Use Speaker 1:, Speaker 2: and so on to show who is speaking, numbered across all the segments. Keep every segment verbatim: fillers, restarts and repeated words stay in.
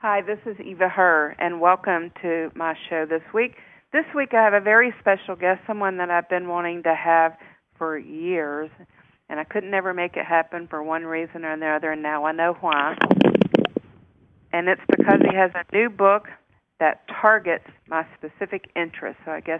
Speaker 1: Hi, this is Eva Herr, and welcome to my show this week. This week I have a very special guest, someone that I've been wanting to have for years, and I couldn't ever make it happen for one reason or another, and now I know why. And it's because he has a new book that targets my specific interests. So I guess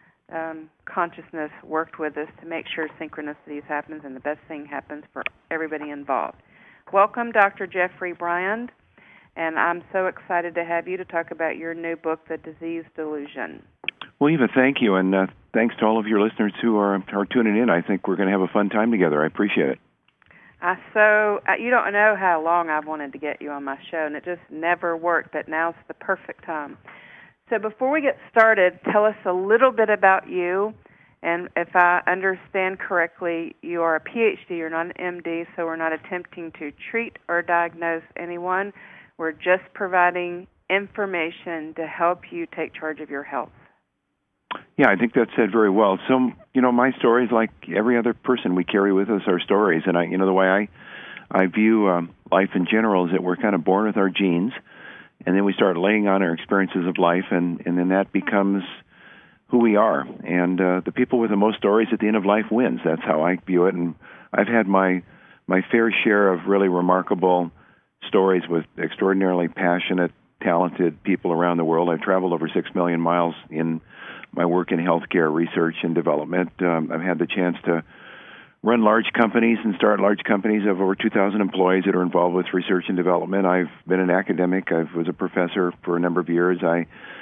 Speaker 1: um, consciousness worked with us to make sure synchronicities happens and the best thing happens for everybody involved. Welcome, Doctor Jeffrey Brand, and I'm so excited to have you to talk about your new book, The Disease Delusion.
Speaker 2: Well, Eva, thank you, and uh, thanks to all of your listeners who are, are tuning in. I think we're going to have a fun time together. I appreciate it.
Speaker 1: I so uh, you don't know how long I've wanted to get you on my show, and it just never worked, but now's the perfect time. So before we get started, tell us a little bit about you, and if I understand correctly, you are a P H D, you're not an M D, so we're not attempting to treat or diagnose anyone. We're just providing information to help you take charge of your health.
Speaker 2: Yeah, I think that's said very well. So, you know, my story is like every other person. We carry with us our stories, and I, you know, the way I, I view um, life in general is that we're kind of born with our genes, and then we start laying on our experiences of life, and, and then that becomes who we are. And uh, the people with the most stories at the end of life wins. That's how I view it. And I've had my my fair share of really remarkable stories with extraordinarily passionate, talented people around the world. I've traveled over six million miles in my work in healthcare research and development. Um, I've had the chance to run large companies and start large companies of over two thousand employees that are involved with research and development. I've been an academic. I was a professor for a number of years. I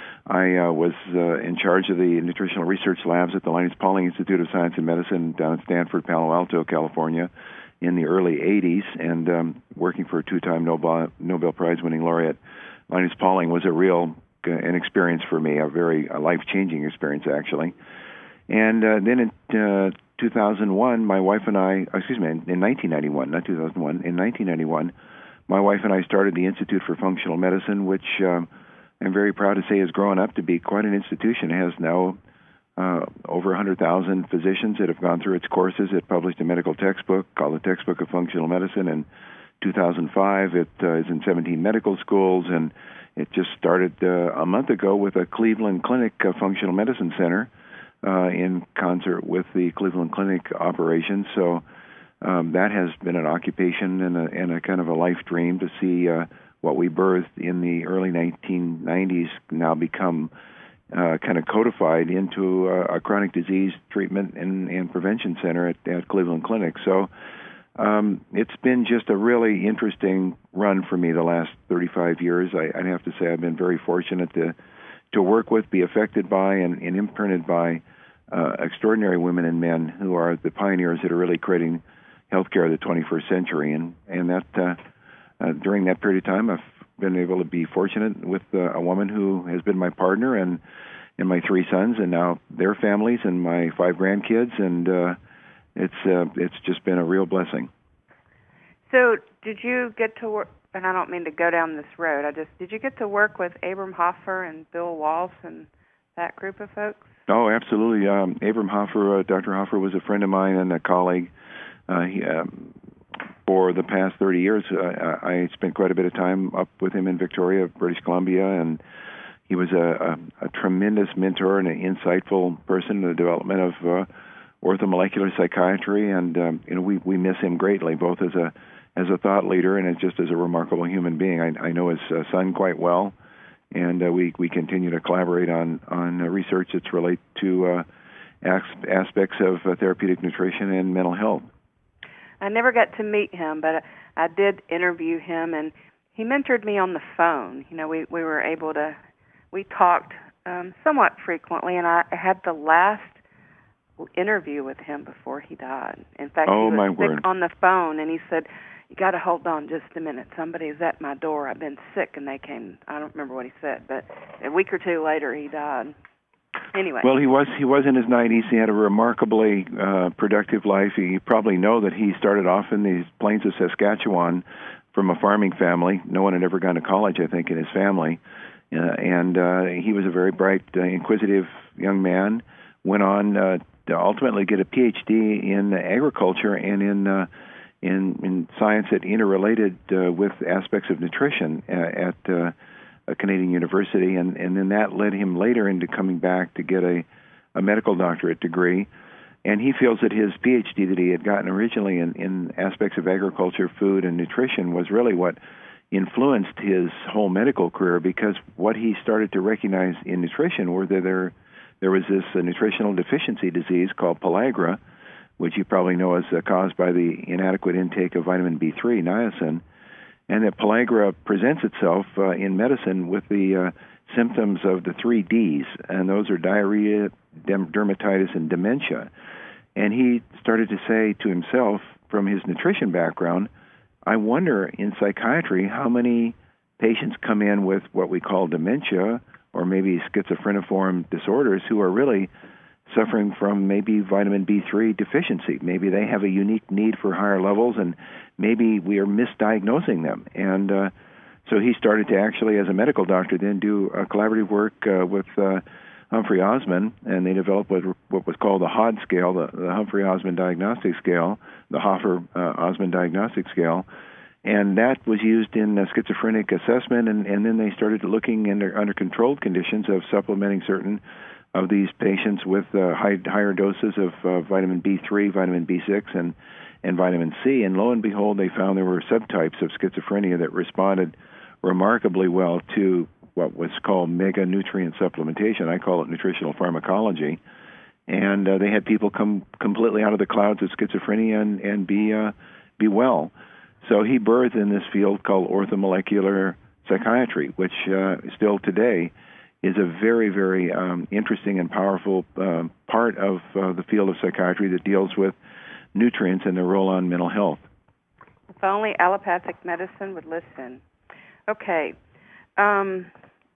Speaker 2: I uh, was uh, in charge of the nutritional research labs at the Linus Pauling Institute of Science and Medicine down at Stanford, Palo Alto, California, in the early eighties, and um, working for a two-time Nobel, Nobel Prize-winning laureate. Linus Pauling was a real an experience for me, a very a life-changing experience, actually. And uh, then in uh, two thousand one, my wife and I, excuse me, in nineteen ninety-one, not two thousand one, in nineteen ninety-one, my wife and I started the Institute for Functional Medicine, which um, I'm very proud to say has grown up to be quite an institution. It has now uh, over one hundred thousand physicians that have gone through its courses. It published a medical textbook called the Textbook of Functional Medicine in two thousand five. It uh, is in seventeen medical schools, and it just started uh, a month ago with a Cleveland Clinic uh, Functional Medicine Center uh, in concert with the Cleveland Clinic operations. So um, that has been an occupation and a, and a kind of a life dream to see uh, what we birthed in the early nineteen nineties now become uh, kind of codified into a, a chronic disease treatment and, and prevention center at, at Cleveland Clinic. So Um, it's been just a really interesting run for me the last thirty-five years. I, I'd have to say I've been very fortunate to to work with, be affected by, and, and imprinted by uh, extraordinary women and men who are the pioneers that are really creating healthcare of the twenty-first century. And and that uh, uh, during that period of time, I've been able to be fortunate with uh, a woman who has been my partner, and and my three sons, and now their families, and my five grandkids, and uh, It's uh, it's just been a real blessing.
Speaker 1: So, did you get to work? And I don't mean to go down this road. I just did you get to work with Abram Hoffer and Bill Walsh and that group of folks?
Speaker 2: Oh, absolutely. Um, Abram Hoffer, uh, Doctor Hoffer, was a friend of mine and a colleague. Uh, he, um, for the past thirty years, uh, I spent quite a bit of time up with him in Victoria, British Columbia, and he was a, a, a tremendous mentor and an insightful person in the development of Uh, orthomolecular psychiatry, and um, you know we, we miss him greatly, both as a as a thought leader and as just as a remarkable human being. I, I know his uh, son quite well, and uh, we we continue to collaborate on on uh, research that's related to uh, as- aspects of uh, therapeutic nutrition and mental health.
Speaker 1: I never got to meet him, but I did interview him, and he mentored me on the phone. You know, we we were able to we talked um, somewhat frequently, and I had the last interview with him before he died. In fact,
Speaker 2: oh,
Speaker 1: he was
Speaker 2: my
Speaker 1: sick
Speaker 2: word.
Speaker 1: on the phone, and he said, "You got to hold on just a minute. Somebody's at my door. I've been sick," and they came. I don't remember what he said, but a week or two later, he died. Anyway.
Speaker 2: Well, he was he was in his nineties. He had a remarkably uh, productive life. You probably know that he started off in the plains of Saskatchewan from a farming family. No one had ever gone to college, I think, in his family. Uh, and uh, he was a very bright, uh, inquisitive young man. Went on uh, to ultimately get a P H D in agriculture and in uh, in, in science that interrelated uh, with aspects of nutrition at, at uh, a Canadian university, and, and then that led him later into coming back to get a, a medical doctorate degree. And he feels that his P H D that he had gotten originally in, in aspects of agriculture, food, and nutrition was really what influenced his whole medical career, because what he started to recognize in nutrition were that there, there was this uh, nutritional deficiency disease called pellagra, which you probably know is uh, caused by the inadequate intake of vitamin B three, niacin, and that pellagra presents itself uh, in medicine with the uh, symptoms of the three Ds, and those are diarrhea, dem- dermatitis, and dementia. And he started to say to himself, from his nutrition background, I wonder in psychiatry how many patients come in with what we call dementia or maybe schizophreniform disorders who are really suffering from maybe vitamin B three deficiency. Maybe they have a unique need for higher levels, and maybe we are misdiagnosing them. And uh, so he started to actually, as a medical doctor, then do uh, collaborative work uh, with uh, Humphrey Osmond, and they developed what, what was called the H O D scale, the, the Humphrey Osmond Diagnostic Scale, the Hoffer uh, Osmond Diagnostic Scale, and that was used in uh, schizophrenic assessment, and, and then they started looking under, under controlled conditions of supplementing certain of these patients with uh, high, higher doses of uh, vitamin B three, vitamin B six, and, and vitamin C, and lo and behold, they found there were subtypes of schizophrenia that responded remarkably well to what was called mega-nutrient supplementation. I call it nutritional pharmacology. And uh, they had people come completely out of the clouds of schizophrenia and, and be uh, be well. So he birthed in this field called orthomolecular psychiatry, which uh, still today is a very, very um, interesting and powerful uh, part of uh, the field of psychiatry that deals with nutrients and their role on mental health.
Speaker 1: If only allopathic medicine would listen. Okay. Um,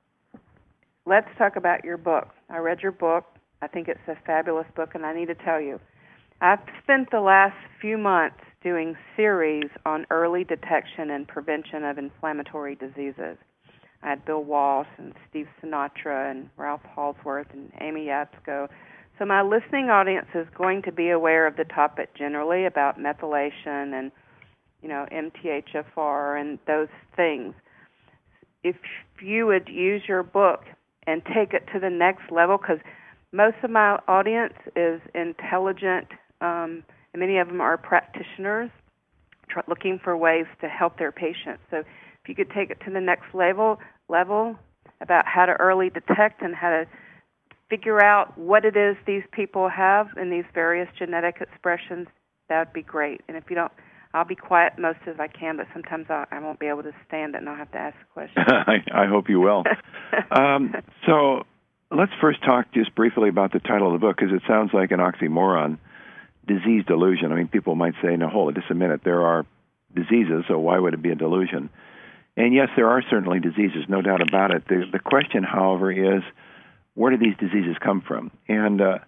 Speaker 1: let's talk about your book. I read your book. I think it's a fabulous book, and I need to tell you, I've spent the last few months doing series on early detection and prevention of inflammatory diseases. I had Bill Walsh and Steve Sinatra and Ralph Halsworth and Amy Yapsko. So my listening audience is going to be aware of the topic generally about methylation and, you know, M T H F R and those things. If you would use your book and take it to the next level, because most of my audience is intelligent, um, and many of them are practitioners tr- looking for ways to help their patients. So if you could take it to the next level, level about how to early detect and how to figure out what it is these people have in these various genetic expressions, that would be great. And if you don't, I'll be quiet most as I can, but sometimes I, I won't be able to stand it and I'll have to ask a question.
Speaker 2: I, I hope you will. um, so let's first talk just briefly about the title of the book, because it sounds like an oxymoron, disease delusion. I mean, people might say, no, hold it just a minute. There are diseases, so why would it be a delusion? And yes, there are certainly diseases, no doubt about it. The, the question, however, is where do these diseases come from? And uh,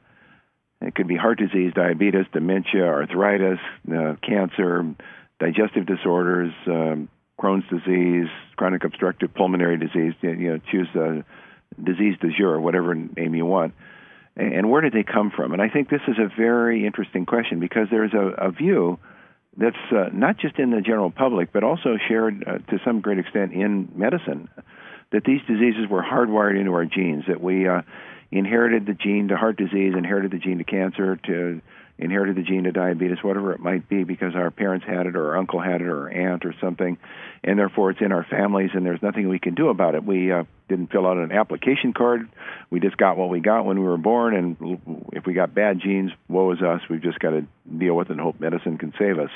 Speaker 2: it could be heart disease, diabetes, dementia, arthritis, uh, cancer, digestive disorders, um, Crohn's disease, chronic obstructive pulmonary disease. You know, choose a disease du jour, whatever name you want. And where did they come from? And I think this is a very interesting question, because there's a, a view that's uh, not just in the general public, but also shared uh, to some great extent in medicine, that these diseases were hardwired into our genes, that we uh, inherited the gene to heart disease, inherited the gene to cancer, to inherited the gene to diabetes, whatever it might be, because our parents had it, or our uncle had it, or our aunt, or something, and therefore it's in our families, and there's nothing we can do about it. We uh, didn't fill out an application card. We just got what we got when we were born, and if we got bad genes, woe is us. We've just got to deal with it and hope medicine can save us.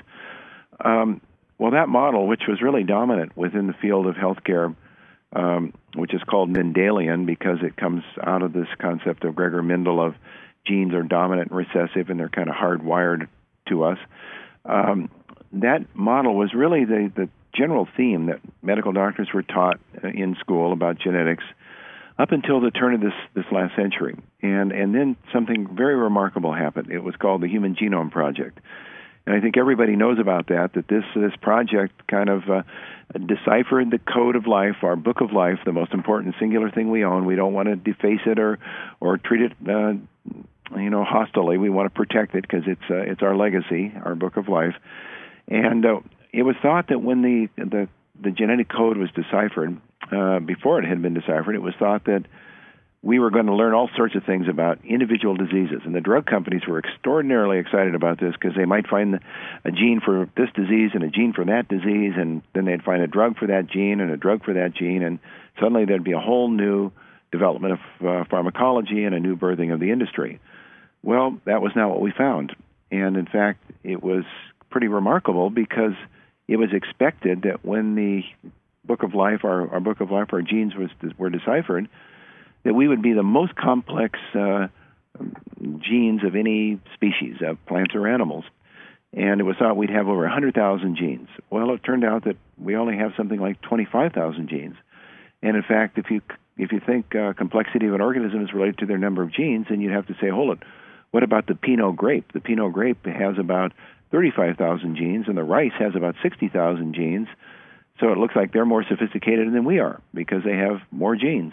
Speaker 2: Um, well, that model, which was really dominant within the field of healthcare, um, which is called Mendelian, because it comes out of this concept of Gregor Mendel of genes are dominant and recessive, and they're kind of hardwired to us. Um, that model was really the, the general theme that medical doctors were taught in school about genetics up until the turn of this, this last century. And, and then something very remarkable happened. It was called the Human Genome Project. And I think everybody knows about that, that this, this project kind of uh, deciphered the code of life, our book of life, the most important singular thing we own. We don't want to deface it or, or treat it uh, you know, hostilely. We want to protect it because it's uh, it's our legacy, our book of life. And uh, it was thought that when the, the, the genetic code was deciphered, uh, before it had been deciphered, it was thought that we were going to learn all sorts of things about individual diseases. And the drug companies were extraordinarily excited about this because they might find a gene for this disease and a gene for that disease, and then they'd find a drug for that gene and a drug for that gene, and suddenly there'd be a whole new development of uh, pharmacology and a new birthing of the industry. Well, that was not what we found. And in fact, it was pretty remarkable because it was expected that when the Book of Life, our, our Book of Life, our genes was, were deciphered, that we would be the most complex uh, genes of any species, of plants or animals. And it was thought we'd have over one hundred thousand genes. Well, it turned out that we only have something like twenty-five thousand genes. And in fact, if you if you think uh, complexity of an organism is related to their number of genes, then you'd have to say, hold it, what about the Pinot grape? The Pinot grape has about thirty-five thousand genes, and the rice has about sixty thousand genes. So it looks like they're more sophisticated than we are because they have more genes.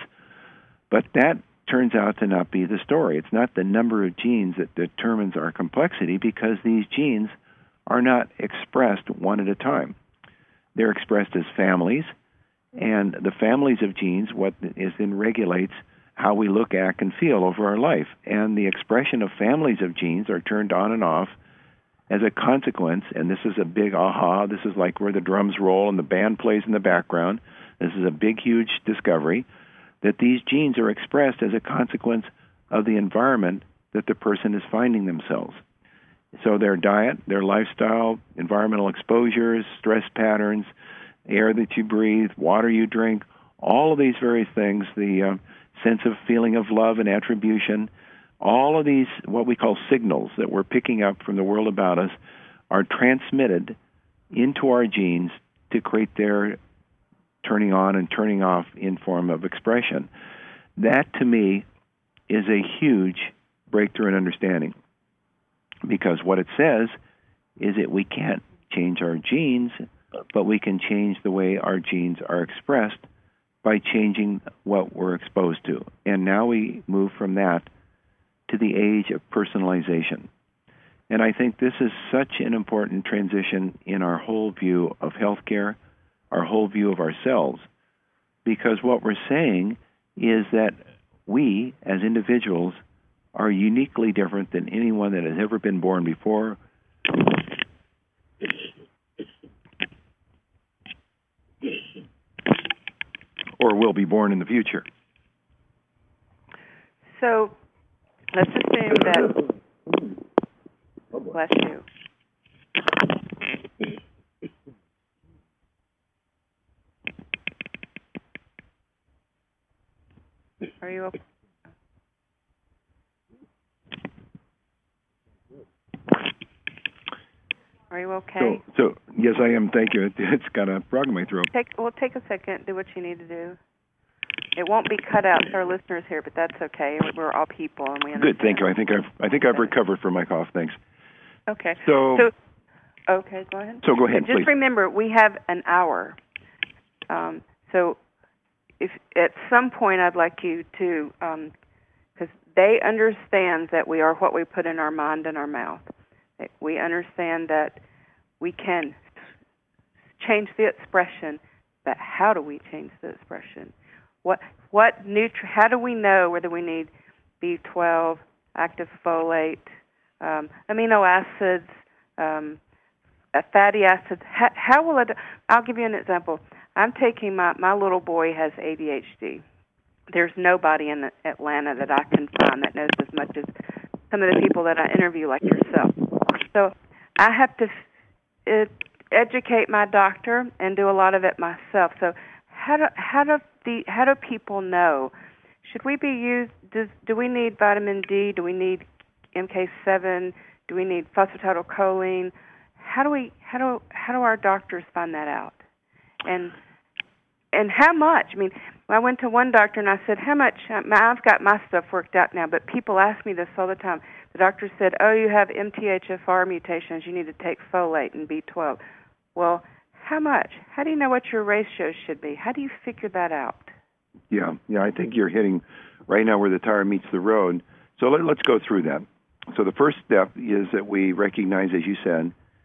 Speaker 2: But that turns out to not be the story. It's not the number of genes that determines our complexity because these genes are not expressed one at a time. They're expressed as families, and the families of genes, what is then regulates how we look, act, and feel over our life. And the expression of families of genes are turned on and off as a consequence, and this is a big aha, this is like where the drums roll and the band plays in the background. This is a big, huge discovery, that these genes are expressed as a consequence of the environment that the person is finding themselves. So their diet, their lifestyle, environmental exposures, stress patterns, air that you breathe, water you drink, all of these various things, the uh, sense of feeling of love and attribution, all of these, what we call signals that we're picking up from the world about us, are transmitted into our genes to create their turning on and turning off in form of expression. That, to me, is a huge breakthrough in understanding, because what it says is that we can't change our genes, but we can change the way our genes are expressed by changing what we're exposed to. And now we move from that to the age of personalization. And I think this is such an important transition in our whole view of healthcare, our whole view of ourselves, because what we're saying is that we, as individuals, are uniquely different than anyone that has ever been born before or will be born in the future.
Speaker 1: So let's assume that, bless you. Are you okay? Are you okay?
Speaker 2: So, so yes, I am. Thank you. It, it's got a frog in my throat.
Speaker 1: Take, well, take a second. Do what you need to do. It won't be cut out to our listeners here, but that's okay. We're all people, and we understand.
Speaker 2: Good. Thank you. I think I've I think I've recovered from my cough. Thanks.
Speaker 1: Okay.
Speaker 2: So.
Speaker 1: so okay. Go ahead.
Speaker 2: So go ahead,
Speaker 1: so just
Speaker 2: please.
Speaker 1: remember, we have an hour. Um, so, if at some point I'd like you to, because um, they understand that we are what we put in our mind and our mouth. We understand that we can change the expression, but how do we change the expression? What what nutri- How do we know whether we need B twelve, active folate, um, amino acids, um, fatty acids? How, how will it? I'll give you an example. I'm taking my my little boy has A D H D. There's nobody in Atlanta that I can find that knows as much as some of the people that I interview, like yourself. So I have to uh, educate my doctor and do a lot of it myself. So how do how do the how do people know? Should we be used? Does, do we need vitamin D? Do we need M K seven? Do we need phosphatidylcholine? How do we how do how do our doctors find that out? And and how much? I mean, I went to one doctor and I said, how much? I've got my stuff worked out now, but people ask me this all the time. The doctor said, oh, you have M T H F R mutations. You need to take folate and B twelve. Well, how much? How do you know what your ratios should be? How do you figure that out?
Speaker 2: Yeah, yeah, I think you're hitting right now where the tire meets the road. So let, let's go through that. So the first step is that we recognize, as you said,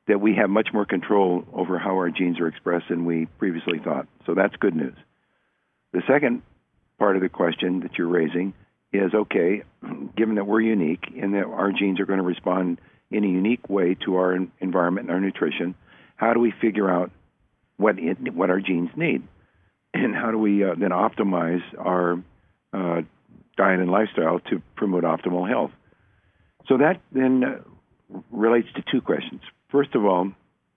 Speaker 2: that we have much more control over how our genes are expressed than we previously thought. So that's good news. The second part of the question that you're raising is, okay, given that we're unique and that our genes are going to respond in a unique way to our environment and our nutrition, how do we figure out what it, what our genes need? And how do we uh, then optimize our uh, diet and lifestyle to promote optimal health? So that then uh, relates to two questions. First of all,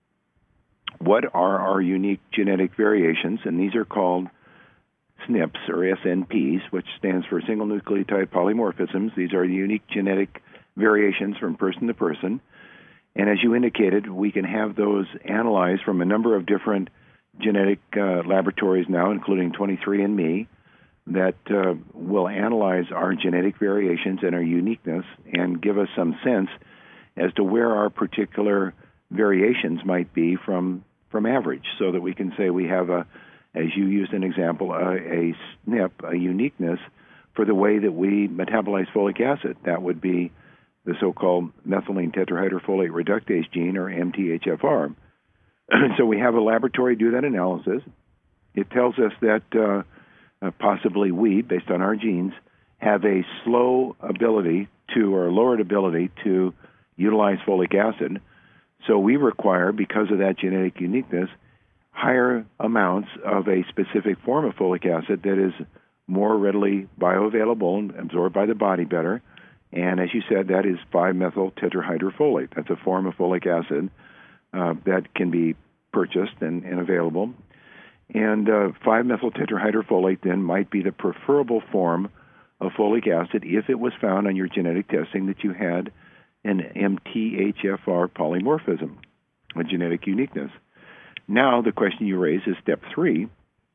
Speaker 2: what are our unique genetic variations? And these are called S N Ps or S N Ps, which stands for single nucleotide polymorphisms. These are unique genetic variations from person to person. And as you indicated, we can have those analyzed from a number of different genetic uh, laboratories now, including twenty-three and me, that uh, will analyze our genetic variations and our uniqueness and give us some sense as to where our particular variations might be from from average, so that we can say we have a, as you used an example, a, a S N P, a uniqueness for the way that we metabolize folic acid. That would be the so-called methylene tetrahydrofolate reductase gene, or M T H F R. So we have a laboratory do that analysis. It tells us that uh, uh, possibly we, based on our genes, have a slow ability to, or lowered ability to utilize folic acid. So we require, because of that genetic uniqueness, higher amounts of a specific form of folic acid that is more readily bioavailable and absorbed by the body better. And as you said, that is five-methyl tetrahydrofolate. That's a form of folic acid uh, that can be purchased and, and available. And uh, five-methyl tetrahydrofolate then might be the preferable form of folic acid if it was found on your genetic testing that you had an M T H F R polymorphism, a genetic uniqueness. Now the question you raise is step three.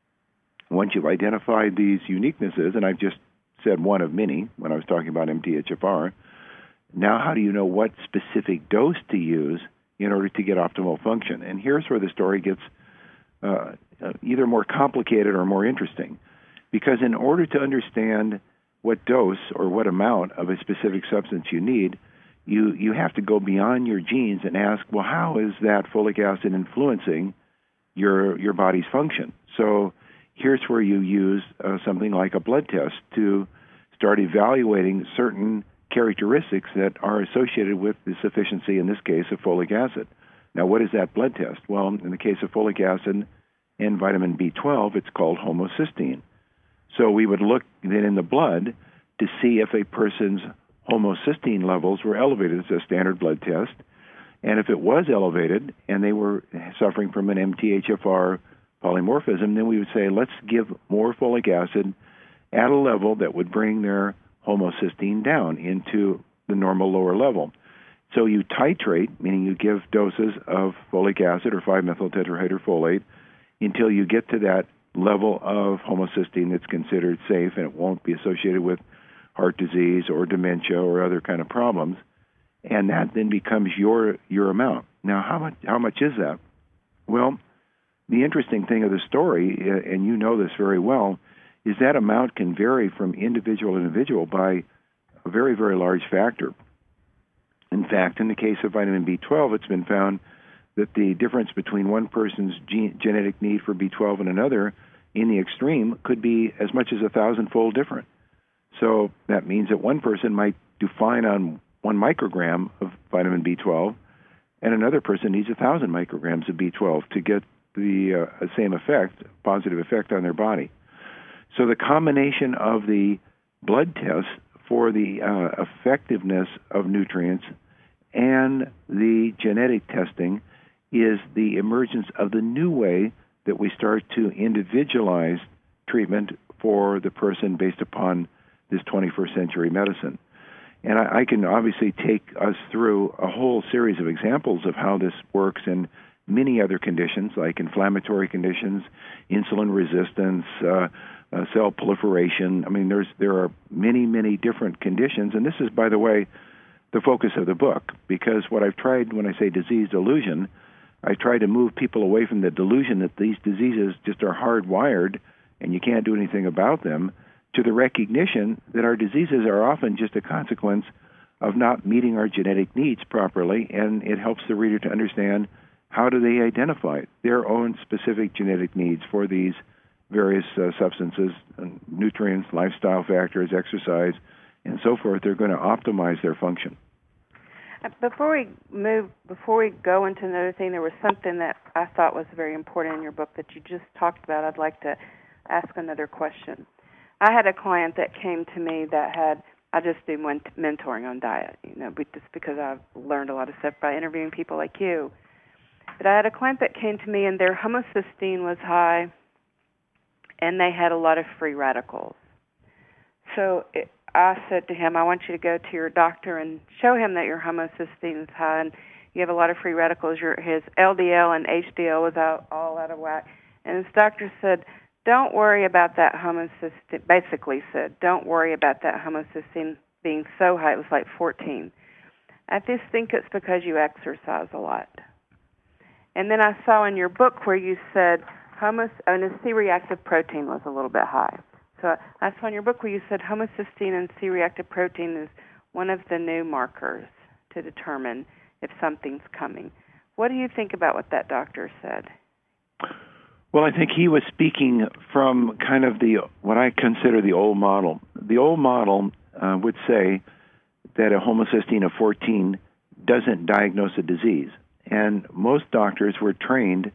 Speaker 2: Once you've identified these uniquenesses, and I've just said one of many when I was talking about M T H F R, now how do you know what specific dose to use in order to get optimal function? And here's where the story gets uh, either more complicated or more interesting. Because in order to understand what dose or what amount of a specific substance you need, you, you have to go beyond your genes and ask, well, how is that folic acid influencing your your body's function? So here's where you use uh, something like a blood test to start evaluating certain characteristics that are associated with the sufficiency, in this case, of folic acid. Now, what is that blood test? Well, in the case of folic acid and vitamin B twelve, it's called homocysteine. So we would look then in the blood to see if a person's homocysteine levels were elevated. It's a standard blood test. And if it was elevated and they were suffering from an M T H F R polymorphism, then we would say, let's give more folic acid at a level that would bring their homocysteine down into the normal lower level. So you titrate, meaning you give doses of folic acid or five-methyl tetrahydrofolate until you get to that level of homocysteine that's considered safe and it won't be associated with heart disease or dementia or other kind of problems. And that then becomes your your amount. Now, how much how much is that? Well, the interesting thing of the story, and you know this very well, is that amount can vary from individual to individual by a very, very large factor. In fact, in the case of vitamin B twelve, it's been found that the difference between one person's gene, genetic need for B twelve and another in the extreme could be as much as a thousand-fold different. So that means that one person might do fine on one microgram of vitamin B twelve, and another person needs a thousand micrograms of B twelve to get the uh, same effect, positive effect on their body. So the combination of the blood tests for the uh, effectiveness of nutrients and the genetic testing is the emergence of the new way that we start to individualize treatment for the person based upon this twenty-first century medicine. And I, I can obviously take us through a whole series of examples of how this works in many other conditions, like inflammatory conditions, insulin resistance, uh, uh, cell proliferation. I mean, there's there are many, many different conditions. And this is, by the way, the focus of the book, because what I've tried when I say disease delusion, I try to move people away from the delusion that these diseases just are hardwired and you can't do anything about them, to the recognition that our diseases are often just a consequence of not meeting our genetic needs properly, and it helps the reader to understand how do they identify their own specific genetic needs for these various uh, substances, nutrients, lifestyle factors, exercise, and so forth. They're going to optimize their function.
Speaker 1: Before we move, before we go into another thing, there was something that I thought was very important in your book that you just talked about. I'd like to ask another question. I had a client that came to me that had, I just do mentoring on diet, you know, just because I've learned a lot of stuff by interviewing people like you. But I had a client that came to me and their homocysteine was high and they had a lot of free radicals. So it, I said to him, I want you to go to your doctor and show him that your homocysteine is high and you have a lot of free radicals. Your, his L D L and H D L was out, all out of whack. And his doctor said, don't worry about that homocysteine, basically said, don't worry about that homocysteine being so high. It was like fourteen. I just think it's because you exercise a lot. And then I saw in your book where you said homos, oh, and C-reactive protein was a little bit high. So I saw in your book where you said homocysteine and C-reactive protein is one of the new markers to determine if something's coming. What do you think about what that doctor said?
Speaker 2: Well, I think he was speaking from kind of the what I consider the old model. The old model uh, would say that a homocysteine of fourteen doesn't diagnose a disease. And most doctors were trained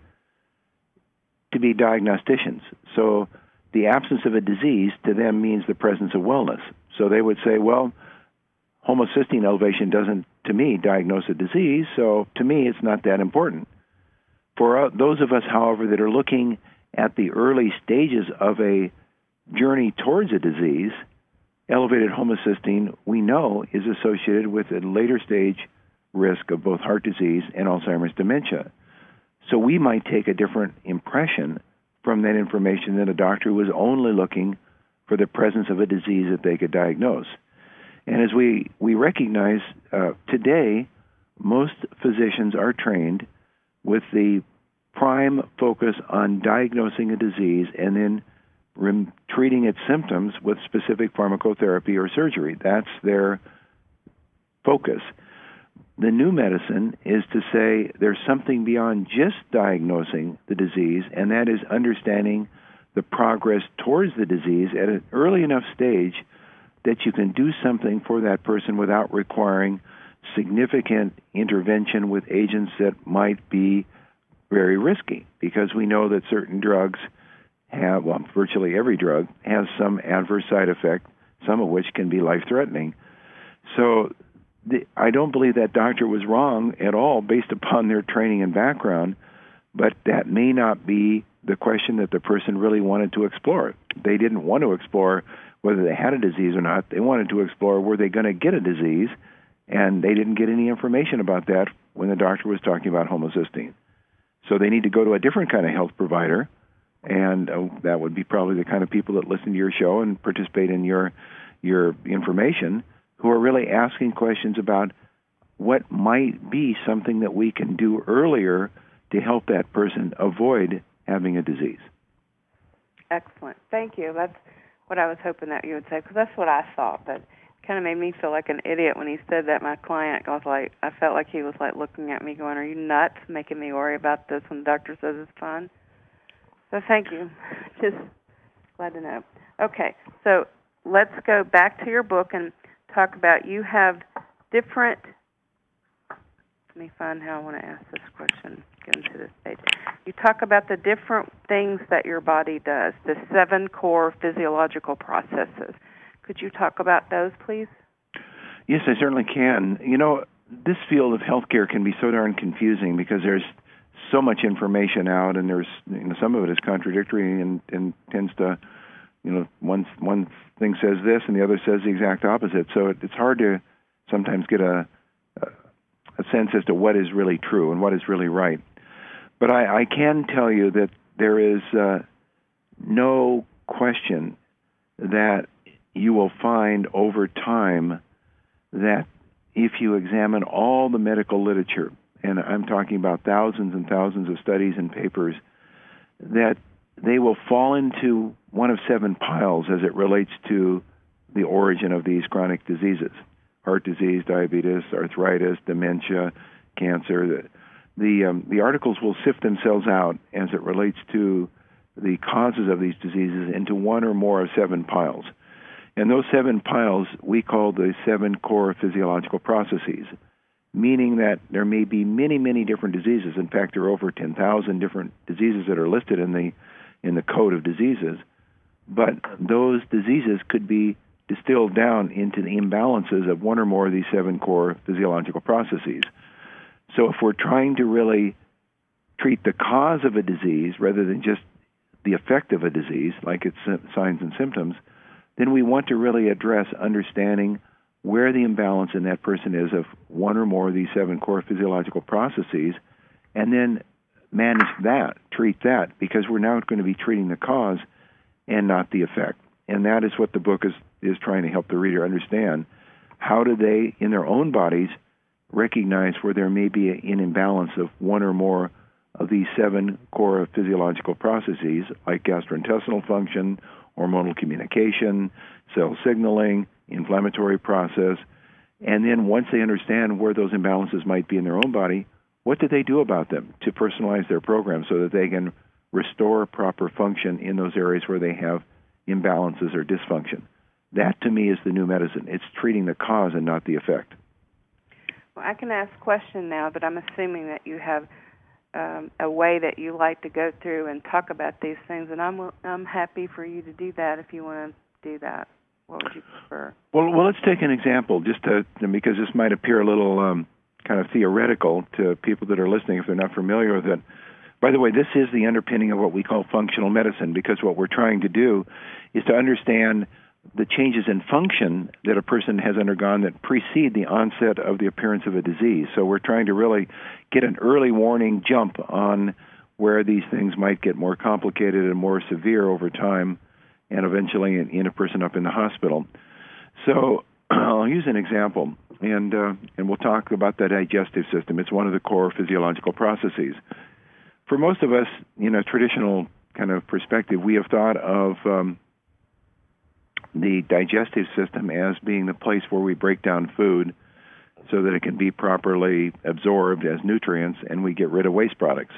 Speaker 2: to be diagnosticians. So the absence of a disease to them means the presence of wellness. So they would say, well, homocysteine elevation doesn't, to me, diagnose a disease, so to me it's not that important. For uh, those of us, however, that are looking at the early stages of a journey towards a disease, elevated homocysteine, we know, is associated with a later stage risk of both heart disease and Alzheimer's dementia. So we might take a different impression from that information than a doctor who was only looking for the presence of a disease that they could diagnose. And as we, we recognize uh, today, most physicians are trained with the prime focus on diagnosing a disease and then rem- treating its symptoms with specific pharmacotherapy or surgery. That's their focus. The new medicine is to say there's something beyond just diagnosing the disease, and that is understanding the progress towards the disease at an early enough stage that you can do something for that person without requiring significant intervention with agents that might be very risky, because we know that certain drugs have, well, virtually every drug has some adverse side effect, some of which can be life-threatening. So the, I don't believe that doctor was wrong at all based upon their training and background, but that may not be the question that the person really wanted to explore. They didn't want to explore whether they had a disease or not. They wanted to explore were they going to get a disease, and they didn't get any information about that when the doctor was talking about homocysteine. So they need to go to a different kind of health provider, and uh, that would be probably the kind of people that listen to your show and participate in your your information, who are really asking questions about what might be something that we can do earlier to help that person avoid having a disease.
Speaker 1: Excellent. Thank you. That's what I was hoping that you would say, because that's what I thought, but kind of made me feel like an idiot when he said that. My client was like, I felt like he was like looking at me going, are you nuts, making me worry about this when the doctor says it's fine? So thank you. Just glad to know. Okay, so let's go back to your book and talk about, you have different, let me find how I want to ask this question, get into this page. You talk about the different things that your body does, the seven core physiological processes. Could you talk about those, please?
Speaker 2: Yes, I certainly can. You know, this field of healthcare can be so darn confusing because there's so much information out, and there's, you know, some of it is contradictory and, and tends to, you know, one one thing says this and the other says the exact opposite. So it, it's hard to sometimes get a a sense as to what is really true and what is really right. But I, I can tell you that there is uh, no question that you will find over time that if you examine all the medical literature, and I'm talking about thousands and thousands of studies and papers, that they will fall into one of seven piles as it relates to the origin of these chronic diseases. heart disease, diabetes, arthritis, dementia, cancer. The the, um, the articles will sift themselves out as it relates to the causes of these diseases into one or more of seven piles. And those seven piles we call the seven core physiological processes, meaning that there may be many, many different diseases. In fact, there are over ten thousand different diseases that are listed in the in the code of diseases. But those diseases could be distilled down into the imbalances of one or more of these seven core physiological processes. So if we're trying to really treat the cause of a disease rather than just the effect of a disease, like its signs and symptoms, then we want to really address understanding where the imbalance in that person is of one or more of these seven core physiological processes, and then manage that, treat that, because we're now going to be treating the cause and not the effect. And that is what the book is, is trying to help the reader understand. How do they, in their own bodies, recognize where there may be an imbalance of one or more of these seven core physiological processes, like gastrointestinal function, hormonal communication, cell signaling, inflammatory process, and then once they understand where those imbalances might be in their own body, what do they do about them to personalize their program so that they can restore proper function in those areas where they have imbalances or dysfunction? That, to me, is the new medicine. It's treating the cause and not the effect.
Speaker 1: Well, I can ask a question now, but I'm assuming that you have um, a way that you like to go through and talk about these things, and I'm I'm happy for you to do that if you want to do that. What would you prefer?
Speaker 2: Well, well, let's take an example, just to, because this might appear a little um, kind of theoretical to people that are listening if they're not familiar with it. By the way, this is the underpinning of what we call functional medicine, because what we're trying to do is to understand the changes in function that a person has undergone that precede the onset of the appearance of a disease. So we're trying to really get an early warning jump on where these things might get more complicated and more severe over time, and eventually in, in a person up in the hospital. So I'll use an example, and uh, and we'll talk about the digestive system. It's one of the core physiological processes. For most of us, in a traditional kind of perspective, we have thought of um, the digestive system as being the place where we break down food so that it can be properly absorbed as nutrients and we get rid of waste products.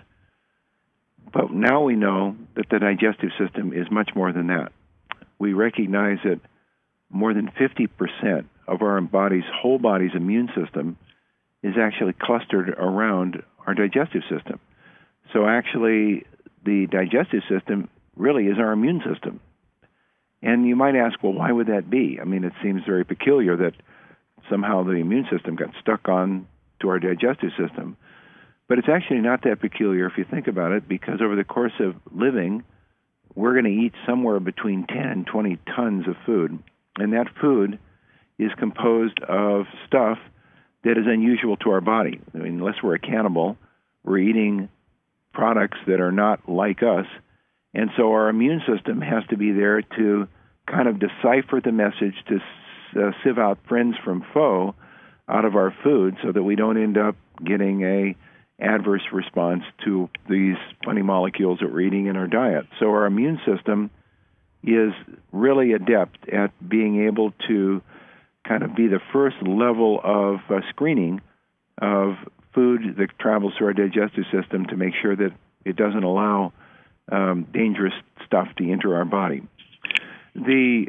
Speaker 2: But now we know that the digestive system is much more than that. We recognize that more than fifty percent of our body's, whole body's immune system is actually clustered around our digestive system. So actually, the digestive system really is our immune system. And you might ask, well, why would that be? I mean, it seems very peculiar that somehow the immune system got stuck on to our digestive system. But it's actually not that peculiar if you think about it, because over the course of living, we're going to eat somewhere between ten and twenty tons of food. And that food is composed of stuff that is unusual to our body. I mean, unless we're a cannibal, we're eating products that are not like us. And so our immune system has to be there to kind of decipher the message, to uh, sieve out friends from foe out of our food so that we don't end up getting a adverse response to these funny molecules that we're eating in our diet. So our immune system is really adept at being able to kind of be the first level of uh, screening of food that travels through our digestive system to make sure that it doesn't allow um, dangerous stuff to enter our body. The,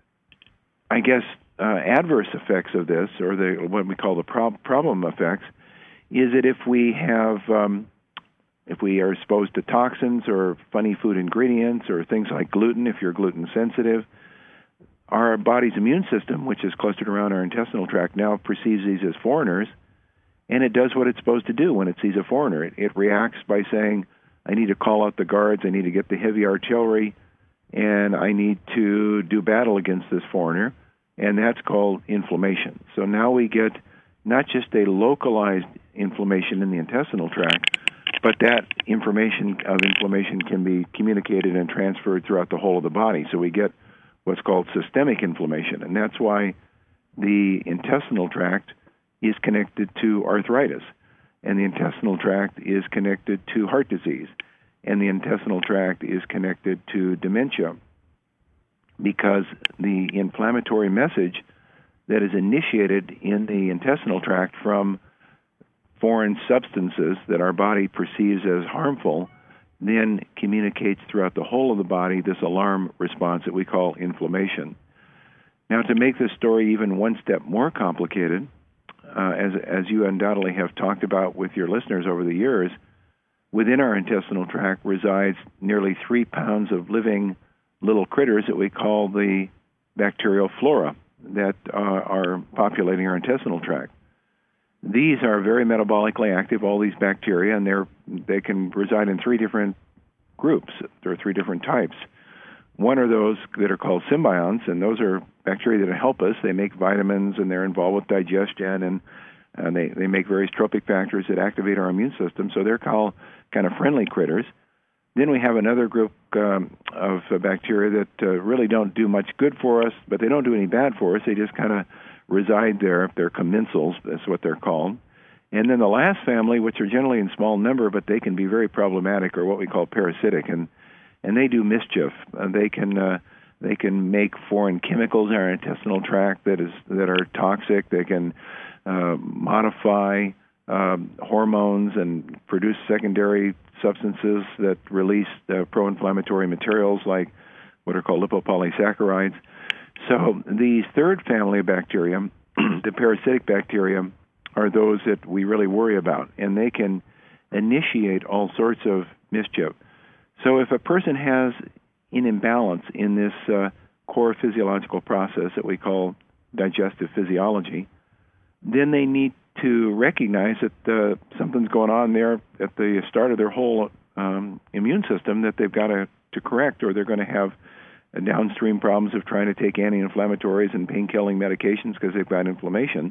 Speaker 2: I guess, uh, adverse effects of this, or the what we call the prob- problem effects, is that if we have, um, if we are exposed to toxins or funny food ingredients or things like gluten, if you're gluten sensitive, our body's immune system, which is clustered around our intestinal tract, now perceives these as foreigners, and it does what it's supposed to do when it sees a foreigner. It, it reacts by saying, I need to call out the guards, I need to get the heavy artillery, and I need to do battle against this foreigner, and that's called inflammation. So now we get not just a localized inflammation in the intestinal tract, but that information of inflammation can be communicated and transferred throughout the whole of the body. So we get what's called systemic inflammation, and that's why the intestinal tract is connected to arthritis, and the intestinal tract is connected to heart disease, and the intestinal tract is connected to dementia, because the inflammatory message that is initiated in the intestinal tract from foreign substances that our body perceives as harmful, then communicates throughout the whole of the body this alarm response that we call inflammation. Now, to make this story even one step more complicated, uh, as, as you undoubtedly have talked about with your listeners over the years, within our intestinal tract resides nearly three pounds of living little critters that we call the bacterial flora that uh, are populating our intestinal tract. These are very metabolically active, all these bacteria, and they're, they can reside in three different groups. There are three different types. One are those that are called symbionts, and those are bacteria that help us. They make vitamins, and they're involved with digestion, and, and they, they make various trophic factors that activate our immune system, so they're called kind of friendly critters. Then we have another group um, of uh, bacteria that uh, really don't do much good for us, but they don't do any bad for us. They just kind of reside there. They're commensals, that's what they're called. And then the last family, which are generally in small number, but they can be very problematic, are what we call parasitic, and and they do mischief. Uh, they can uh, they can make foreign chemicals in our intestinal tract that is that are toxic. They can uh, modify uh, hormones and produce secondary substances that release uh, pro-inflammatory materials like what are called lipopolysaccharides. So these third family of bacteria, the parasitic bacteria, are those that we really worry about, and they can initiate all sorts of mischief. So if a person has an imbalance in this uh, core physiological process that we call digestive physiology, then they need to recognize that uh, something's going on there at the start of their whole um, immune system that they've got to, to correct, or they're going to have downstream problems of trying to take anti-inflammatories and pain-killing medications because they've got inflammation.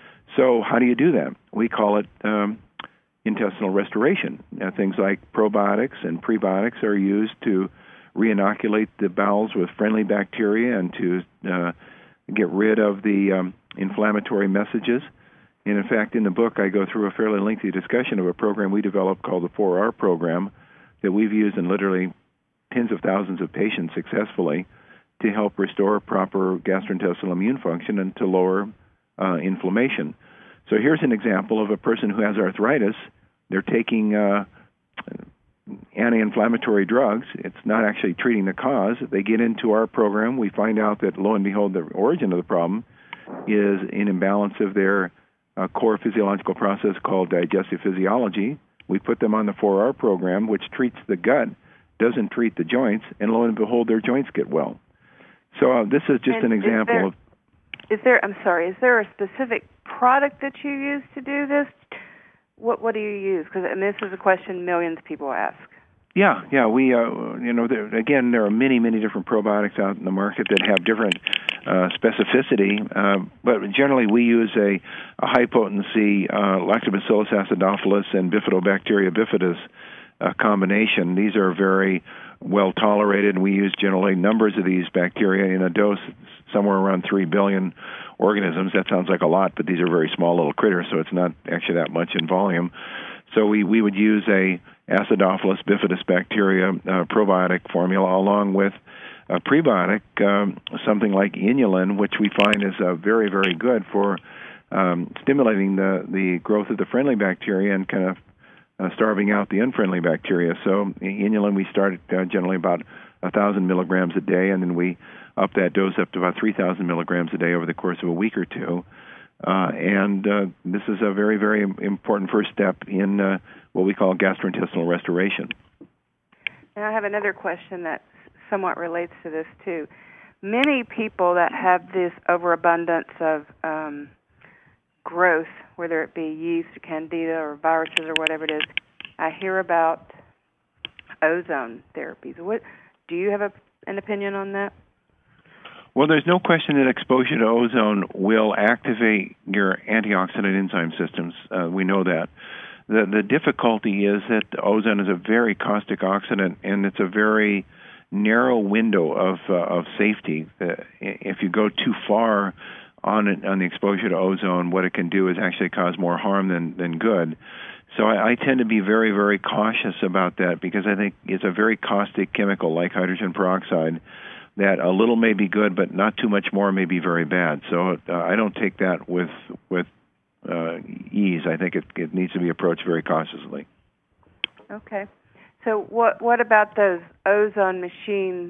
Speaker 2: So how do you do that? We call it um, intestinal restoration. Now, things like probiotics and prebiotics are used to re-inoculate the bowels with friendly bacteria and to uh, get rid of the um, inflammatory messages. And in fact, in the book, I go through a fairly lengthy discussion of a program we developed called the four R program that we've used in literally tens of thousands of patients successfully to help restore proper gastrointestinal immune function and to lower uh, inflammation. So here's an example of a person who has arthritis. They're taking uh, anti-inflammatory drugs. It's not actually treating the cause. They get into our program. We find out that, lo and behold, the origin of the problem is an imbalance of their uh, core physiological process called digestive physiology. We put them on the four R program, which treats the gut, doesn't treat the joints, and lo and behold, their joints get well. So uh, this is just
Speaker 1: and
Speaker 2: an example
Speaker 1: is there,
Speaker 2: of...
Speaker 1: Is there, I'm sorry, is there a specific product that you use to do this? What What do you use? Because and this is a question millions of people ask.
Speaker 2: Yeah, yeah. We, uh, you know, there, again, there are many, many different probiotics out in the market that have different uh, specificity, uh, but generally we use a, a high-potency uh, Lactobacillus acidophilus and Bifidobacteria bifidus uh, combination. These are very well tolerated, and we use generally numbers of these bacteria in a dose somewhere around three billion organisms. That sounds like a lot, but these are very small little critters, so it's not actually that much in volume. So we, we would use a Acidophilus bifidus bacteria uh, probiotic formula along with a prebiotic, um, something like inulin, which we find is uh, very, very good for um, stimulating the, the growth of the friendly bacteria and kind of uh, starving out the unfriendly bacteria. So inulin, we start at uh, generally about one thousand milligrams a day, and then we up that dose up to about three thousand milligrams a day over the course of a week or two. Uh, and uh, this is a very, very important first step in uh, what we call gastrointestinal restoration.
Speaker 1: Now, I have another question that somewhat relates to this, too. Many people that have this overabundance of um, growth, whether it be yeast, or candida, or viruses, or whatever it is, I hear about ozone therapies. What do you have a, an opinion on that?
Speaker 2: Well, there's no question that exposure to ozone will activate your antioxidant enzyme systems. Uh, we know that. The the difficulty is that ozone is a very caustic oxidant, and it's a very narrow window of uh, of safety. Uh, if you go too far on it, on the exposure to ozone, what it can do is actually cause more harm than, than good. So I, I tend to be very, very cautious about that because I think it's a very caustic chemical like hydrogen peroxide. that a little may be good, but not too much more may be very bad. So uh, I don't take that with with uh, ease. I think it, it needs to be approached very cautiously.
Speaker 1: Okay. So what what about those ozone machines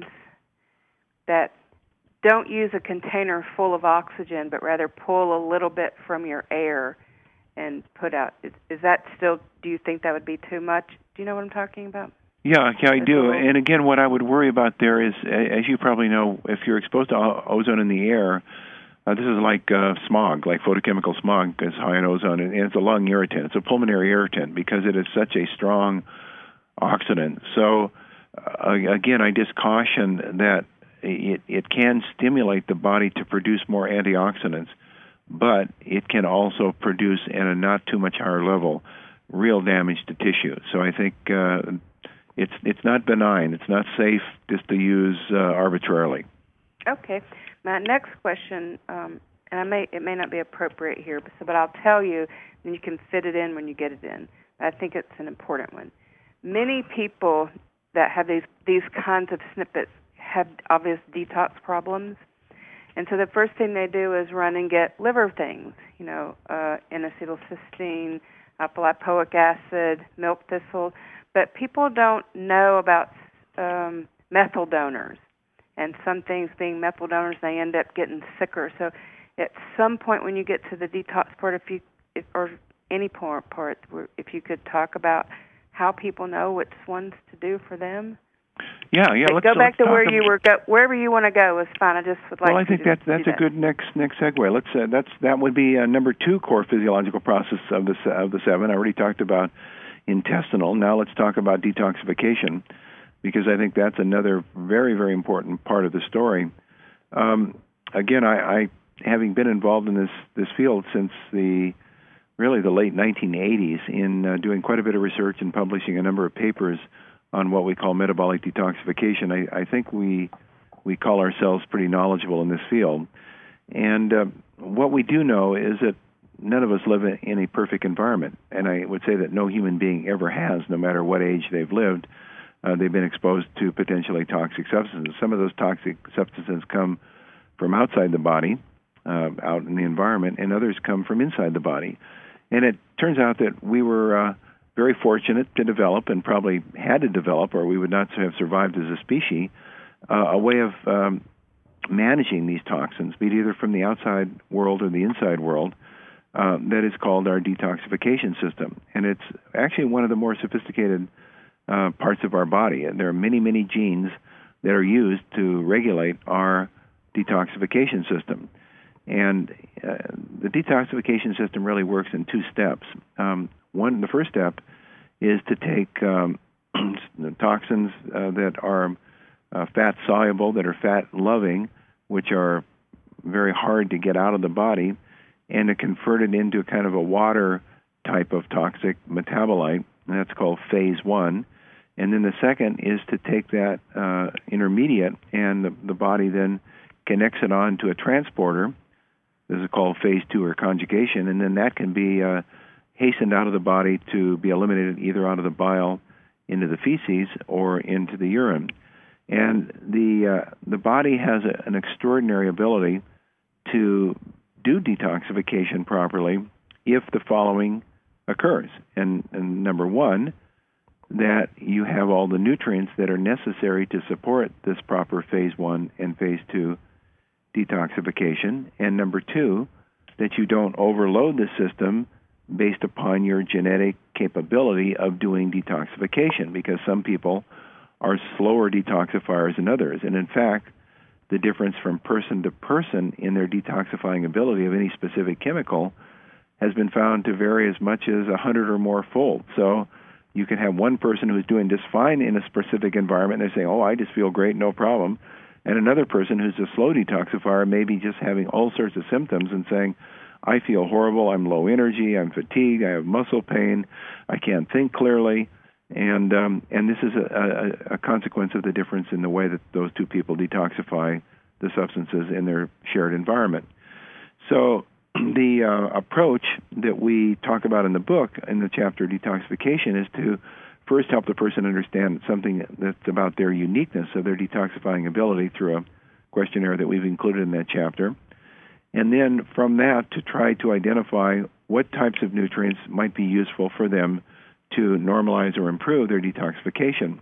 Speaker 1: that don't use a container full of oxygen, but rather pull a little bit from your air and put out? Is, is that still, do you think that would be too much? Do you know what I'm talking about?
Speaker 2: Yeah, yeah, I
Speaker 1: There's
Speaker 2: do.
Speaker 1: little...
Speaker 2: And again, what I would worry about there is, as you probably know, if you're exposed to ozone in the air, uh, this is like uh, smog, like photochemical smog is high in ozone, and it's a lung irritant. It's a pulmonary irritant because it is such a strong oxidant. So, uh, again, I just caution that it, it can stimulate the body to produce more antioxidants, but it can also produce, at a not too much higher level, real damage to tissue. So I think uh, it's it's not benign. It's not safe just to use uh, arbitrarily.
Speaker 1: Okay. My next question, um, and I may it may not be appropriate here, but, but I'll tell you, and you can fit it in when you get it in. I think it's an important one. Many people that have these these kinds of snippets have obvious detox problems, and so the first thing they do is run and get liver things, you know, uh, N-acetylcysteine, alpha-lipoic acid, milk thistle, but people don't know about um, methyl donors, and some things being methyl donors, they end up getting sicker. So at some point when you get to the detox part, if you, if, or any part, part, if you could talk about how people know which ones to do for them.
Speaker 2: Yeah, yeah. Let's
Speaker 1: go back
Speaker 2: let's
Speaker 1: to where
Speaker 2: about,
Speaker 1: you were. Go, wherever you want to go is fine. I just would like.
Speaker 2: Well, I
Speaker 1: to
Speaker 2: think
Speaker 1: do,
Speaker 2: that's that's
Speaker 1: do
Speaker 2: a
Speaker 1: that.
Speaker 2: good next next segue. Let's uh, that's that would be uh, number two core physiological process of the of the seven. I already talked about intestinal. Now let's talk about detoxification, because I think that's another very very important part of the story. Um, again, I, I having been involved in this this field since the really the late nineteen eighties, in uh, doing quite a bit of research and publishing a number of papers on what we call metabolic detoxification. I, I think we we call ourselves pretty knowledgeable in this field. And uh, what we do know is that none of us live in a perfect environment. And I would say that no human being ever has, no matter what age they've lived. Uh, they've been exposed to potentially toxic substances. Some of those toxic substances come from outside the body, uh, out in the environment, and others come from inside the body. And it turns out that we were uh, very fortunate to develop, and probably had to develop, or we would not have survived as a species, uh, a way of um, managing these toxins, be it either from the outside world or the inside world, uh, that is called our detoxification system. And it's actually one of the more sophisticated uh, parts of our body. And there are many, many genes that are used to regulate our detoxification system. And uh, the detoxification system really works in two steps. Um, one, the first step is to take um, toxins uh, that are uh, fat-soluble, that are fat-loving, which are very hard to get out of the body, and to convert it into kind of a water type of toxic metabolite, and that's called phase one. And then the second is to take that uh, intermediate, and the, the body then connects it on to a transporter. This is called phase two, or conjugation, and then that can be uh, hastened out of the body to be eliminated either out of the bile into the feces or into the urine. And the uh, the body has a, an extraordinary ability to do detoxification properly if the following occurs. And, and number one, that you have all the nutrients that are necessary to support this proper phase one and phase two detoxification. And number two, that you don't overload the system based upon your genetic capability of doing detoxification, because some people are slower detoxifiers than others. And in fact, the difference from person to person in their detoxifying ability of any specific chemical has been found to vary as much as a hundred or more fold. So you can have one person who's doing just fine in a specific environment, and they say, oh, I just feel great, no problem. And another person who's a slow detoxifier may be just having all sorts of symptoms and saying, I feel horrible, I'm low energy, I'm fatigued, I have muscle pain, I can't think clearly. And um, and this is a, a, a consequence of the difference in the way that those two people detoxify the substances in their shared environment. So the uh, approach that we talk about in the book, in the chapter Detoxification, is to first help the person understand something that's about their uniqueness of their detoxifying ability through a questionnaire that we've included in that chapter. And then from that to try to identify what types of nutrients might be useful for them to normalize or improve their detoxification.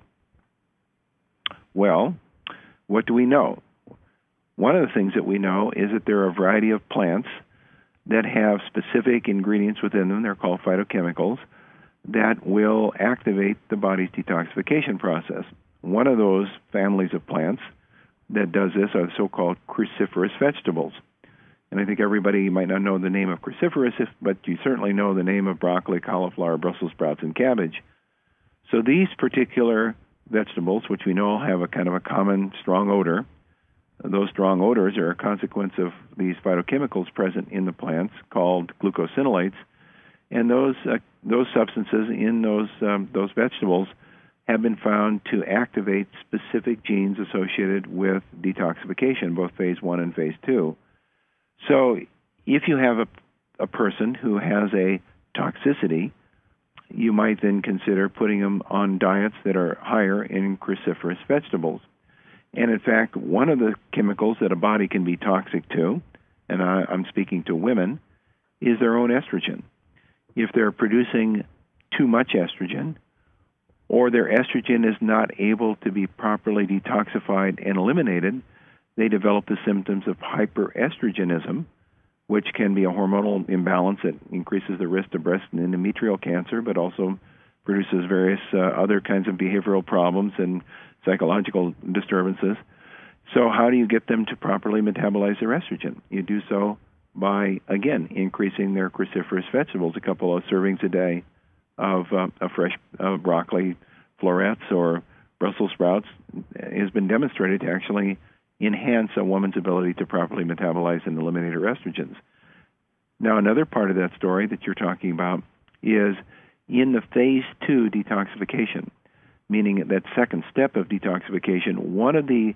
Speaker 2: Well, what do we know? One of the things that we know is that there are a variety of plants that have specific ingredients within them, they're called phytochemicals, that will activate the body's detoxification process. One of those families of plants that does this are the so-called cruciferous vegetables. And I think everybody might not know the name of cruciferous, but you certainly know the name of broccoli, cauliflower, Brussels sprouts, and cabbage. So these particular vegetables, which we know have a kind of a common strong odor, those strong odors are a consequence of these phytochemicals present in the plants called glucosinolates, and those uh, those substances in those um, those vegetables have been found to activate specific genes associated with detoxification, both phase one and phase two. So if you have a, a person who has a toxicity, you might then consider putting them on diets that are higher in cruciferous vegetables. And in fact, one of the chemicals that a body can be toxic to, and I, I'm speaking to women, is their own estrogen. If they're producing too much estrogen, or their estrogen is not able to be properly detoxified and eliminated, they develop the symptoms of hyperestrogenism, which can be a hormonal imbalance that increases the risk of breast and endometrial cancer, but also produces various uh, other kinds of behavioral problems and psychological disturbances. So how do you get them to properly metabolize their estrogen? You do so by, again, increasing their cruciferous vegetables, a couple of servings a day of, uh, of fresh uh, broccoli, florets, or Brussels sprouts has been demonstrated to actually enhance a woman's ability to properly metabolize and eliminate her estrogens. Now, another part of that story that you're talking about is in the phase two detoxification, meaning that second step of detoxification, one of the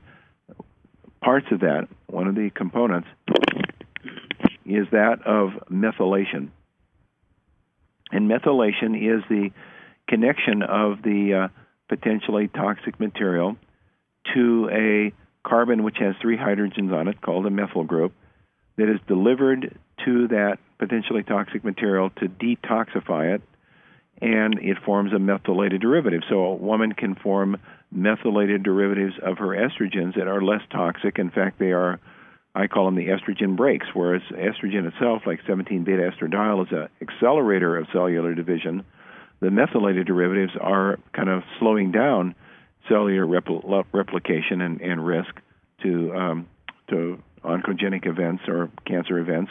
Speaker 2: parts of that, one of the components, is that of methylation. And methylation is the connection of the uh, potentially toxic material to a carbon which has three hydrogens on it, called a methyl group, that is delivered to that potentially toxic material to detoxify it, and it forms a methylated derivative. So a woman can form methylated derivatives of her estrogens that are less toxic. In fact, they are, I call them the estrogen brakes, whereas estrogen itself, like seventeen beta estradiol, is an accelerator of cellular division. The methylated derivatives are kind of slowing down cellular repl- replication and, and risk to um, to oncogenic events or cancer events.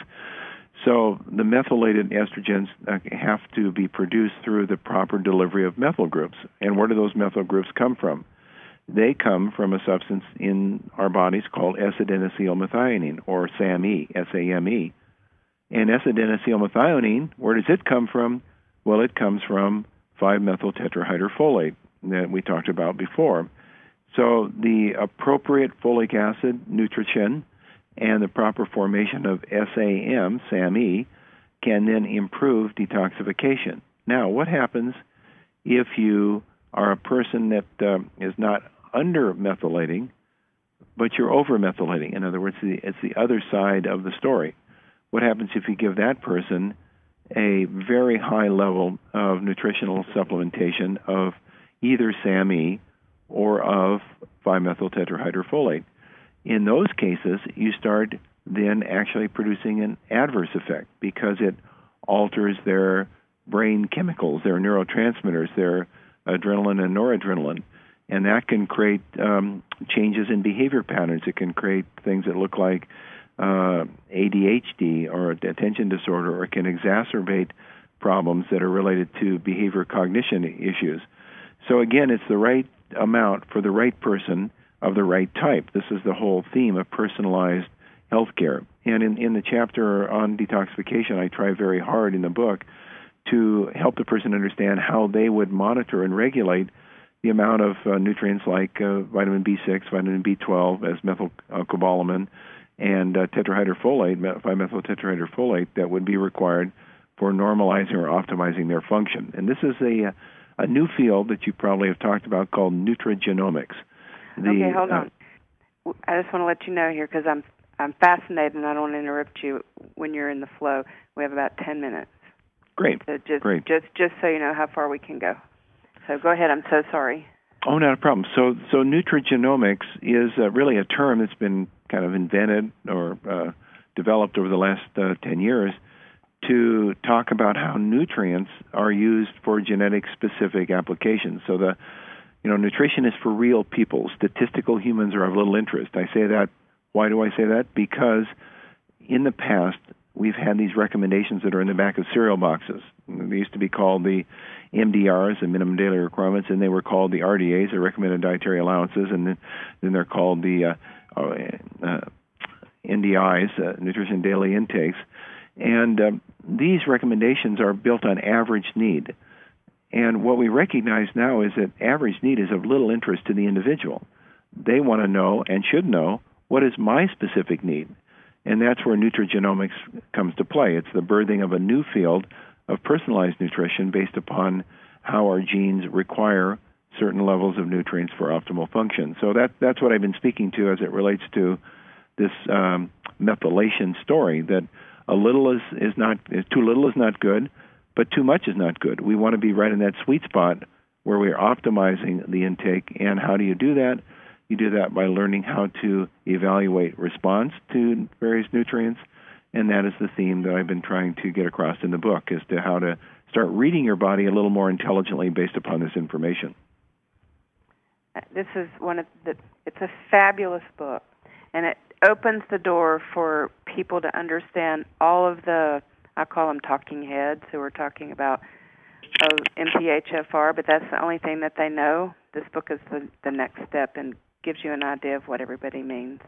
Speaker 2: So the methylated estrogens uh, have to be produced through the proper delivery of methyl groups. And where do those methyl groups come from? They come from a substance in our bodies called S-adenosylmethionine, or SAMe, S A M E. And S-adenosylmethionine, where does it come from? Well, it comes from five methyl tetrahydrofolate that we talked about before. So the appropriate folic acid nutrition and the proper formation of SAM, SAMe, can then improve detoxification. Now, what happens if you are a person that uh, is not under-methylating, but you're over-methylating? In other words, the, it's the other side of the story. What happens if you give that person a very high level of nutritional supplementation of either SAMe or of five methyl tetrahydrofolate? In those cases, you start then actually producing an adverse effect because it alters their brain chemicals, their neurotransmitters, their adrenaline and noradrenaline. And that can create um, changes in behavior patterns. It can create things that look like uh, A D H D or attention disorder, or it can exacerbate problems that are related to behavior cognition issues. So again, it's the right amount for the right person of the right type. This is the whole theme of personalized healthcare. And in, in the chapter on detoxification, I try very hard in the book to help the person understand how they would monitor and regulate the amount of uh, nutrients like uh, vitamin B six, vitamin B twelve, as methylcobalamin, and uh, tetrahydrofolate, five methyl tetrahydrofolate, that would be required for normalizing or optimizing their function. And this is a, a new field that you probably have talked about called nutrigenomics.
Speaker 1: The, okay, hold on. I just want to let you know here, because I'm I'm fascinated and I don't want to interrupt you when you're in the flow. We have about ten minutes.
Speaker 2: Great.
Speaker 1: So just,
Speaker 2: Great.
Speaker 1: just, just so you know how far we can go. So go ahead. I'm so sorry.
Speaker 2: Oh, not a problem. So, so nutrigenomics is uh, really a term that's been kind of invented or uh, developed over the last uh, ten years to talk about how nutrients are used for genetic-specific applications. So the, you know, nutrition is for real people. Statistical humans are of little interest. I say that. Why do I say that? Because in the past, we've had these recommendations that are in the back of cereal boxes. They used to be called the M D Rs, the minimum daily requirements, and they were called the R D As, the recommended dietary allowances, and then, then they're called the uh, uh, N D Is, uh, nutrition daily intakes. And uh, these recommendations are built on average need. And what we recognize now is that average need is of little interest to the individual. They want to know and should know, what is my specific need? And that's where nutrigenomics comes to play. It's the birthing of a new field of personalized nutrition based upon how our genes require certain levels of nutrients for optimal function. So that that's what I've been speaking to as it relates to this um, methylation story, that a little is, is not, too little is not good, but too much is not good. We want to be right in that sweet spot where we're optimizing the intake. And how do you do that? You do that by learning how to evaluate response to various nutrients, and that is the theme that I've been trying to get across in the book, as to how to start reading your body a little more intelligently based upon this information.
Speaker 1: This is one of the, it's a fabulous book, and it opens the door for people to understand all of the, I call them talking heads, who are talking about oh, M T H F R, but that's the only thing that they know. This book is the, the next step and gives you an idea of what everybody means.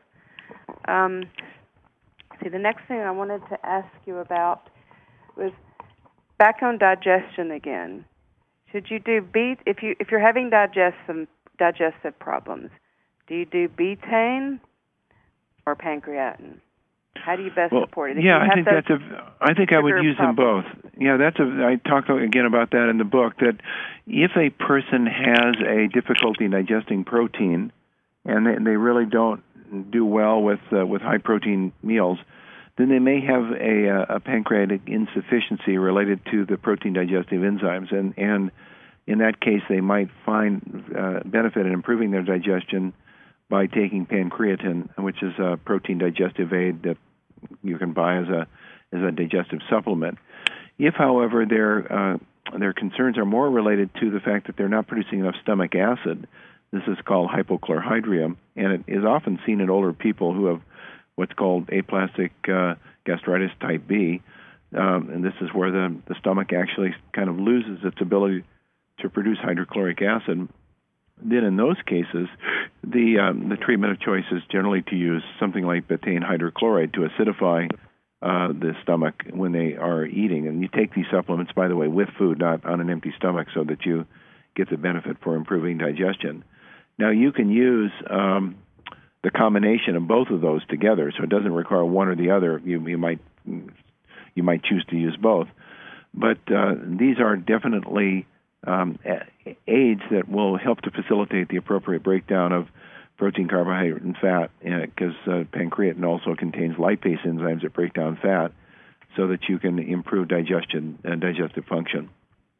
Speaker 1: Um, see, the next thing I wanted to ask you about was back on digestion again. Should you do beta, if you if you're having digestive digestive problems, do you do betaine or pancreatin? How do you best
Speaker 2: well,
Speaker 1: support it? If
Speaker 2: yeah, I think that's a. I think I would use
Speaker 1: problems.
Speaker 2: them both. Yeah, that's a. I talked again about that in the book. That if a person has a difficulty digesting protein, and they, they really don't do well with uh, with high protein meals, then they may have a, a pancreatic insufficiency related to the protein digestive enzymes, and and in that case they might find uh, benefit in improving their digestion by taking pancreatin, which is a protein digestive aid that you can buy as a as a digestive supplement. If, however, their uh, their concerns are more related to the fact that they're not producing enough stomach acid, this is called hypochlorhydria, and it is often seen in older people who have what's called aplastic uh, gastritis type B, um, and this is where the, the stomach actually kind of loses its ability to produce hydrochloric acid. Then in those cases, the um, the treatment of choice is generally to use something like betaine hydrochloride to acidify uh, the stomach when they are eating. And you take these supplements, by the way, with food, not on an empty stomach, so that you get the benefit for improving digestion. Now, you can use um, the combination of both of those together, so it doesn't require one or the other. You, you might you might choose to use both. But uh, these are definitely Um, aids that will help to facilitate the appropriate breakdown of protein, carbohydrate, and fat, because uh, pancreatin also contains lipase enzymes that break down fat, so that you can improve digestion and digestive function.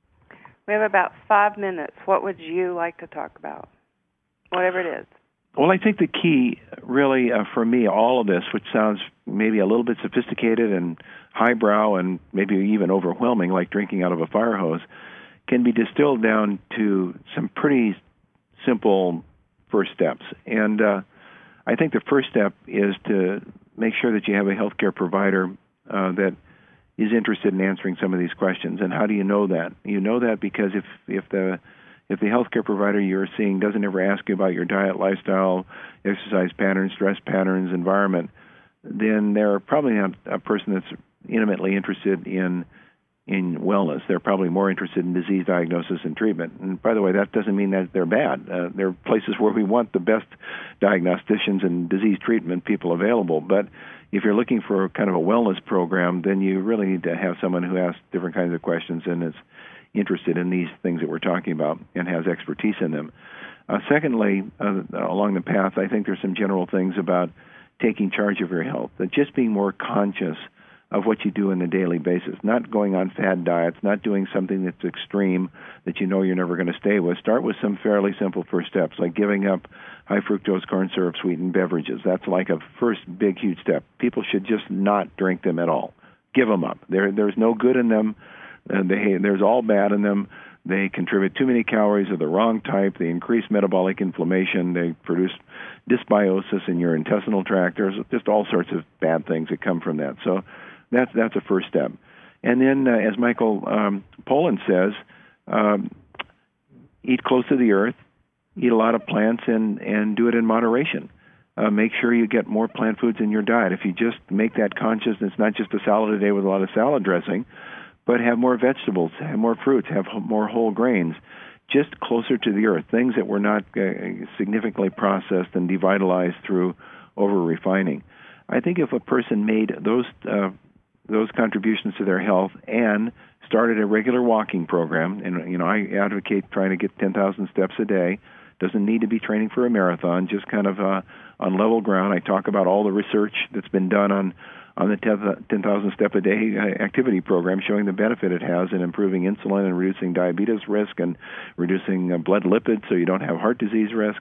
Speaker 1: We have about five minutes. What would you like to talk about? Whatever it is.
Speaker 2: Well, I think the key, really, uh, for me, all of this, which sounds maybe a little bit sophisticated and highbrow and maybe even overwhelming, like drinking out of a fire hose, can be distilled down to some pretty simple first steps. And uh, I think the first step is to make sure that you have a healthcare provider uh, that is interested in answering some of these questions. And how do you know that? You know that because if, if the if the healthcare provider you're seeing doesn't ever ask you about your diet, lifestyle, exercise patterns, stress patterns, environment, then they're probably not a person that's intimately interested in in wellness. They're probably more interested in disease diagnosis and treatment. And by the way, that doesn't mean that they're bad. Uh, there are places where we want the best diagnosticians and disease treatment people available. But if you're looking for kind of a wellness program, then you really need to have someone who asks different kinds of questions and is interested in these things that we're talking about and has expertise in them. Uh, secondly, uh, along the path, I think there's some general things about taking charge of your health, that just being more conscious of what you do on a daily basis, not going on fad diets, not doing something that's extreme that you know you're never going to stay with. Start with some fairly simple first steps, like giving up high fructose corn syrup sweetened beverages. That's like a first big, huge step. People should just not drink them at all. Give them up. There, there's no good in them. Uh, they, there's all bad in them. They contribute too many calories of the wrong type. They increase metabolic inflammation. They produce dysbiosis in your intestinal tract. There's just all sorts of bad things that come from that. So that's that's a first step. And then, uh, as Michael um, Pollan says, um, eat close to the earth, eat a lot of plants, and, and do it in moderation. Uh, make sure you get more plant foods in your diet. If you just make that conscious, it's not just a salad a day with a lot of salad dressing, but have more vegetables, have more fruits, have more whole grains, just closer to the earth, things that were not uh, significantly processed and devitalized through over-refining. I think if a person made those uh, those contributions to their health and started a regular walking program, and you know I advocate trying to get ten thousand steps a day. Doesn't need to be training for a marathon, just kind of uh, on level ground. I talk about all the research that's been done on on the ten thousand step a day activity program, showing the benefit it has in improving insulin and reducing diabetes risk and reducing uh, blood lipids so you don't have heart disease risk.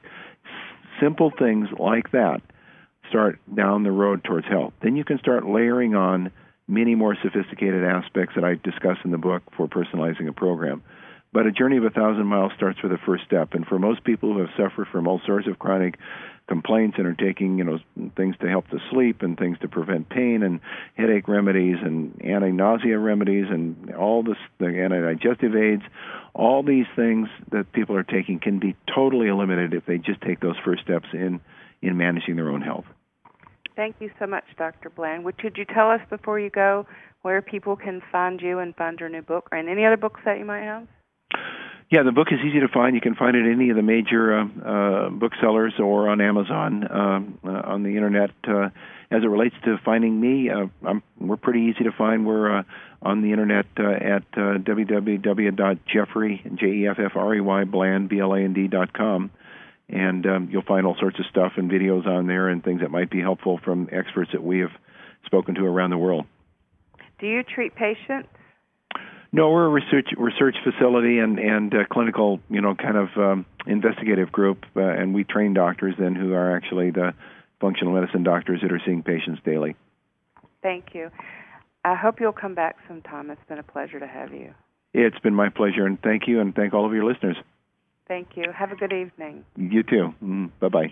Speaker 2: Simple things like that start down the road towards health. Then you can start layering on many more sophisticated aspects that I discuss in the book for personalizing a program. But a journey of a thousand miles starts with the first step. And for most people who have suffered from all sorts of chronic complaints and are taking, you know, things to help to sleep and things to prevent pain and headache remedies and anti-nausea remedies and all this, the anti-digestive aids, all these things that people are taking can be totally eliminated if they just take those first steps in, in managing their own health.
Speaker 1: Thank you so much, Doctor Bland. Would you tell us before you go where people can find you and find your new book, or any other books that you might have?
Speaker 2: Yeah, the book is easy to find. You can find it at any of the major uh, uh, booksellers or on Amazon, uh, uh, on the Internet. Uh, as it relates to finding me, uh, I'm, we're pretty easy to find. We're uh, on the Internet uh, at uh, w w w dot jeffrey, J E F F R E Y, Bland, B L A N D dot com. And um, you'll find all sorts of stuff and videos on there and things that might be helpful from experts that we have spoken to around the world.
Speaker 1: Do you treat patients?
Speaker 2: No, we're a research research facility and and uh, clinical, you know, kind of um, investigative group, uh, and we train doctors then who are actually the functional medicine doctors that are seeing patients daily.
Speaker 1: Thank you. I hope you'll come back sometime. It's been a pleasure to have you.
Speaker 2: It's been my pleasure, and thank you, and thank all of your listeners.
Speaker 1: Thank you. Have a good evening.
Speaker 2: You too. Mm, bye-bye.